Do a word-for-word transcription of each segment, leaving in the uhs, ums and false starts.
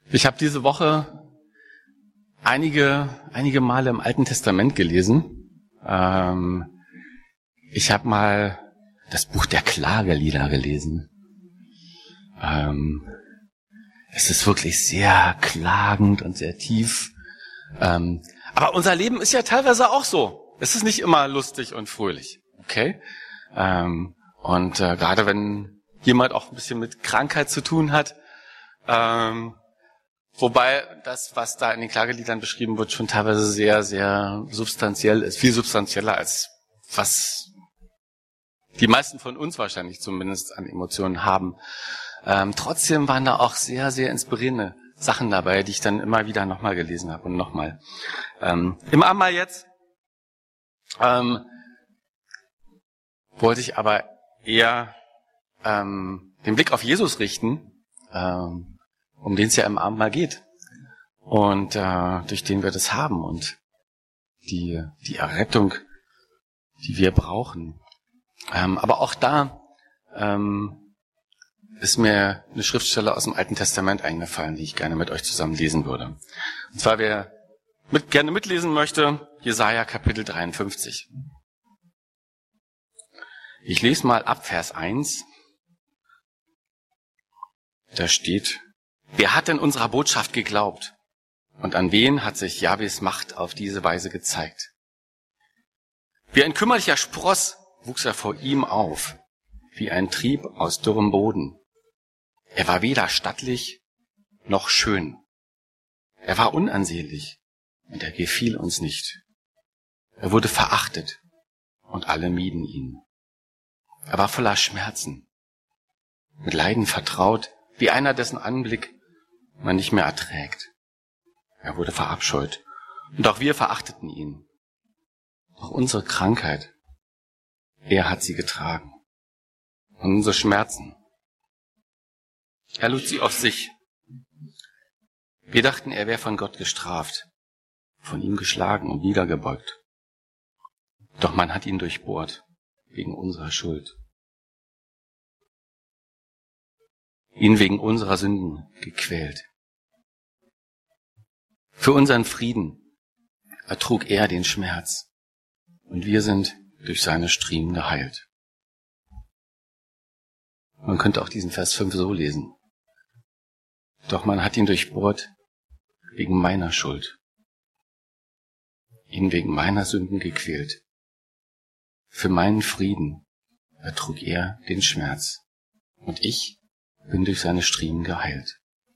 Ich habe diese Woche einige einige Male im Alten Testament gelesen. Ähm, ich habe mal das Buch der Klagelieder gelesen. Ähm, es ist wirklich sehr klagend und sehr tief. Ähm, aber unser Leben ist ja teilweise auch so. Es ist nicht immer lustig und fröhlich, okay? Ähm, und äh, gerade wenn jemand auch ein bisschen mit Krankheit zu tun hat, ähm, wobei das, was da in den Klageliedern beschrieben wird, schon teilweise sehr, sehr substanziell ist, viel substanzieller als was die meisten von uns wahrscheinlich zumindest an Emotionen haben. Ähm, trotzdem waren da auch sehr, sehr inspirierende Sachen dabei, die ich dann immer wieder nochmal gelesen habe und nochmal. Ähm, Im Abendmahl jetzt ähm, wollte ich aber eher ähm, den Blick auf Jesus richten, ähm, um den es ja im Abendmahl geht und äh, durch den wir das haben und die die Errettung, die wir brauchen. Ähm, aber auch da ähm, ist mir eine Schriftstelle aus dem Alten Testament eingefallen, die ich gerne mit euch zusammen lesen würde. Und zwar, wer mit, gerne mitlesen möchte, Jesaja Kapitel dreiundfünfzig. Ich lese mal ab Vers eins. Da steht: Wer hat denn unserer Botschaft geglaubt? Und an wen hat sich Jahwes Macht auf diese Weise gezeigt? Wie ein kümmerlicher Spross wuchs er vor ihm auf, wie ein Trieb aus dürrem Boden. Er war weder stattlich noch schön. Er war unansehnlich und er gefiel uns nicht. Er wurde verachtet und alle mieden ihn. Er war voller Schmerzen, mit Leiden vertraut, wie einer, dessen Anblick man nicht mehr erträgt. Er wurde verabscheut und auch wir verachteten ihn. Doch unsere Krankheit, er hat sie getragen. Und unsere Schmerzen, er lud sie auf sich. Wir dachten, er wäre von Gott gestraft, von ihm geschlagen und niedergebeugt. Doch man hat ihn durchbohrt wegen unserer Schuld, ihn wegen unserer Sünden gequält. Für unseren Frieden ertrug er den Schmerz und wir sind durch seine Striemen geheilt. Man könnte auch diesen Vers fünf so lesen. Doch man hat ihn durchbohrt wegen meiner Schuld, ihn wegen meiner Sünden gequält. Für meinen Frieden ertrug er den Schmerz und ich bin durch seine Striemen geheilt.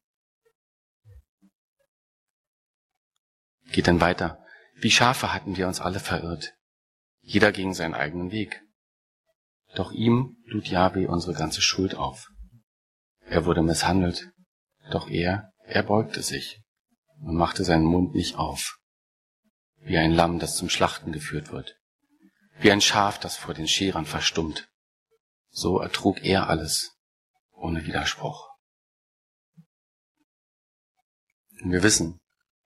Geht dann weiter. Wie Schafe hatten wir uns alle verirrt. Jeder ging seinen eigenen Weg. Doch ihm lud Jahwe unsere ganze Schuld auf. Er wurde misshandelt, doch er, er beugte sich und machte seinen Mund nicht auf. Wie ein Lamm, das zum Schlachten geführt wird. Wie ein Schaf, das vor den Scherern verstummt. So ertrug er alles, ohne Widerspruch. Und wir wissen,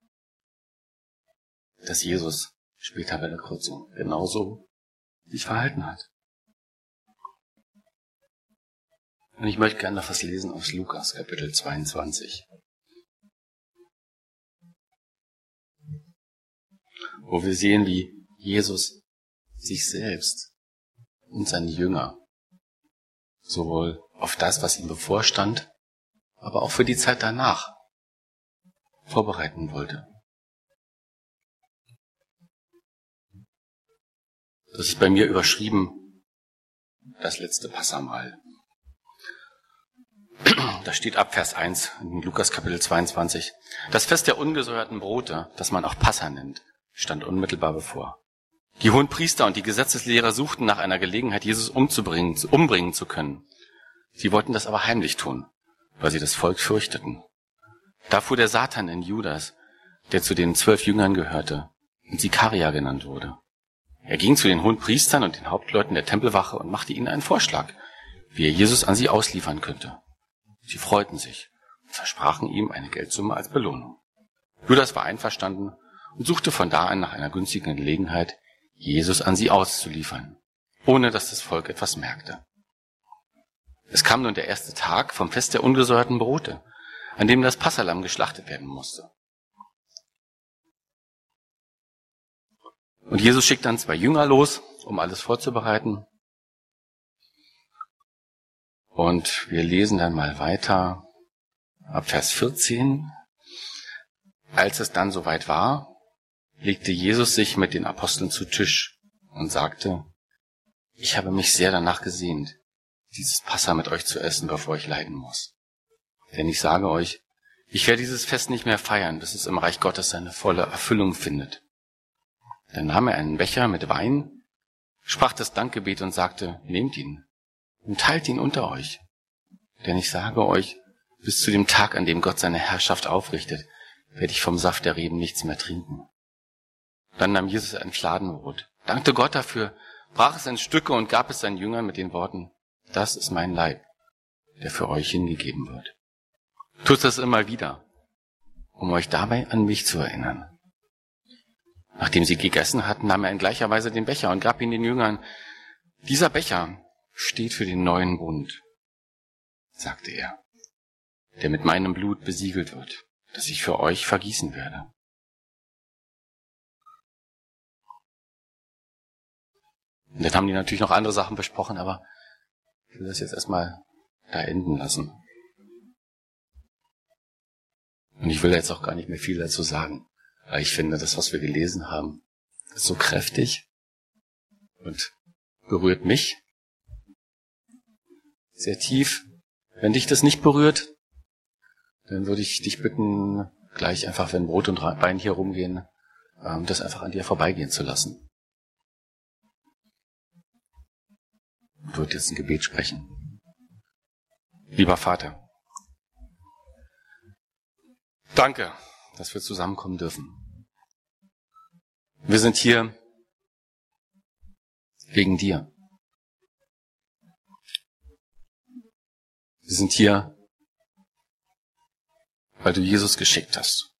dass Jesus später bei der Kreuzung genauso sich verhalten hat. Und ich möchte gerne noch was lesen aus Lukas, Kapitel zweiundzwanzig. Wo wir sehen, wie Jesus sich selbst und seine Jünger sowohl auf das, was ihm bevorstand, aber auch für die Zeit danach vorbereiten wollte. Das ist bei mir überschrieben, das letzte Passamal. Da steht ab Vers eins in Lukas Kapitel zweiundzwanzig. Das Fest der ungesäuerten Brote, das man auch Passa nennt, stand unmittelbar bevor. Die Hohenpriester und die Gesetzeslehrer suchten nach einer Gelegenheit, Jesus umzubringen, umbringen zu können. Sie wollten das aber heimlich tun, weil sie das Volk fürchteten. Da fuhr der Satan in Judas, der zu den zwölf Jüngern gehörte und Sikaria genannt wurde. Er ging zu den Hohenpriestern und den Hauptleuten der Tempelwache und machte ihnen einen Vorschlag, wie er Jesus an sie ausliefern könnte. Sie freuten sich und versprachen ihm eine Geldsumme als Belohnung. Judas war einverstanden und suchte von da an nach einer günstigen Gelegenheit, Jesus an sie auszuliefern, ohne dass das Volk etwas merkte. Es kam nun der erste Tag vom Fest der ungesäuerten Brote. an dem das Passahlamm geschlachtet werden musste. Und Jesus schickt dann zwei Jünger los, um alles vorzubereiten. Und wir lesen dann mal weiter ab Vers vierzehn. Als es dann soweit war, legte Jesus sich mit den Aposteln zu Tisch und sagte, ich habe mich sehr danach gesehnt, dieses Passa mit euch zu essen, bevor ich leiden muss. Denn ich sage euch, ich werde dieses Fest nicht mehr feiern, bis es im Reich Gottes seine volle Erfüllung findet. Dann nahm er einen Becher mit Wein, sprach das Dankgebet und sagte, nehmt ihn und teilt ihn unter euch. Denn ich sage euch, bis zu dem Tag, an dem Gott seine Herrschaft aufrichtet, werde ich vom Saft der Reben nichts mehr trinken. Dann nahm Jesus ein Fladenbrot, dankte Gott dafür, brach es in Stücke und gab es seinen Jüngern mit den Worten, das ist mein Leib, der für euch hingegeben wird. Tut das immer wieder, um euch dabei an mich zu erinnern. Nachdem sie gegessen hatten, nahm er in gleicher Weise den Becher und gab ihn den Jüngern. Dieser Becher steht für den neuen Bund, sagte er, der mit meinem Blut besiegelt wird, das ich für euch vergießen werde. Und dann haben die natürlich noch andere Sachen besprochen, aber ich will das jetzt erstmal da enden lassen. Und ich will jetzt auch gar nicht mehr viel dazu sagen, weil ich finde, das, was wir gelesen haben, ist so kräftig und berührt mich sehr tief. Wenn dich das nicht berührt, dann würde ich dich bitten, gleich einfach, wenn Brot und Wein hier rumgehen, das einfach an dir vorbeigehen zu lassen. Ich würde jetzt ein Gebet sprechen. Lieber Vater, danke, dass wir zusammenkommen dürfen. Wir sind hier wegen dir. Wir sind hier, weil du Jesus geschickt hast,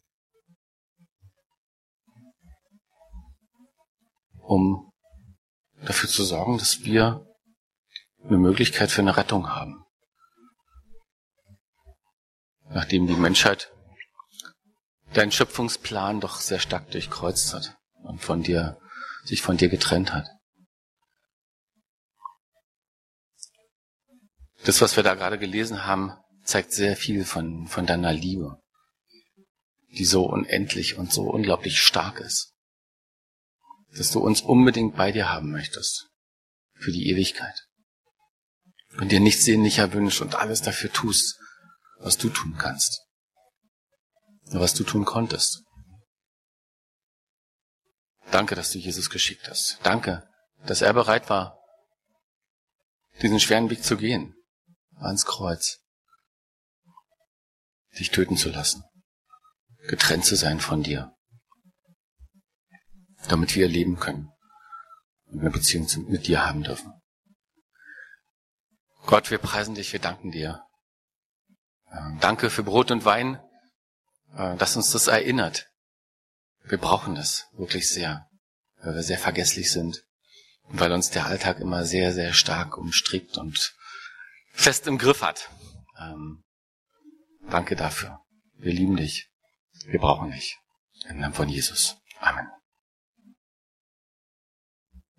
um dafür zu sorgen, dass wir eine Möglichkeit für eine Rettung haben. Nachdem die Menschheit deinen Schöpfungsplan doch sehr stark durchkreuzt hat und von dir, sich von dir getrennt hat. Das, was wir da gerade gelesen haben, zeigt sehr viel von, von deiner Liebe, die so unendlich und so unglaublich stark ist, dass du uns unbedingt bei dir haben möchtest, für die Ewigkeit. Und dir nichts sehnlicher wünschst und alles dafür tust, was du tun kannst, was du tun konntest. Danke, dass du Jesus geschickt hast. Danke, dass er bereit war, diesen schweren Weg zu gehen, ans Kreuz, dich töten zu lassen, getrennt zu sein von dir, damit wir leben können und eine Beziehung mit dir haben dürfen. Gott, wir preisen dich, wir danken dir. Danke für Brot und Wein, dass uns das erinnert. Wir brauchen das wirklich sehr, weil wir sehr vergesslich sind und weil uns der Alltag immer sehr, sehr stark umstrickt und fest im Griff hat. Ähm, danke dafür. Wir lieben dich. Wir brauchen dich. Im Namen von Jesus. Amen.